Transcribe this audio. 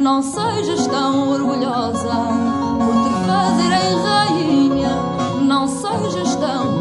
não sejas tão orgulhosa por te fazerem rainha, não sejas tão